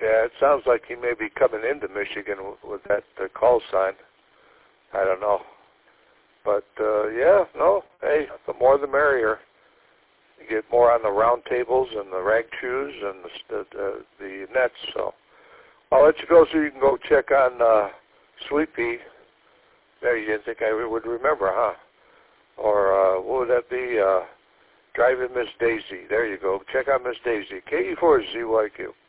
Yeah, it sounds like he may be coming into Michigan with that call sign. I don't know. But, yeah, no, hey, the more the merrier. You get more on the round tables and the rag chews and the nets. So I'll let you go so you can go check on Sweet Pea. There, you didn't think I would remember, huh? Or what would that be? Driving Miss Daisy. There you go. Check out Miss Daisy. KE4ZYQ.